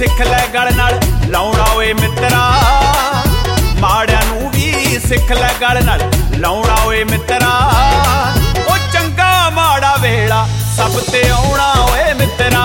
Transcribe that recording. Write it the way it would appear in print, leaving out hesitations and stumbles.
ਸਿੱਖ ਲੈ ਗਲ ਨਾਲ ਲਾਉਣਾ ਓਏ ਮਿੱਤਰਾ, ਮਾੜਿਆਂ ਨੂੰ ਵੀ ਸਿੱਖ ਲੈ ਗਲ ਨਾਲ ਲਾਉਣਾ ਓਏ ਮਿੱਤਰਾ। ਉਹ ਚੰਗਾ ਮਾੜਾ ਵੇਲਾ ਸਭ ਤੇ ਆਉਣਾ ਓਏ ਮਿੱਤਰਾ।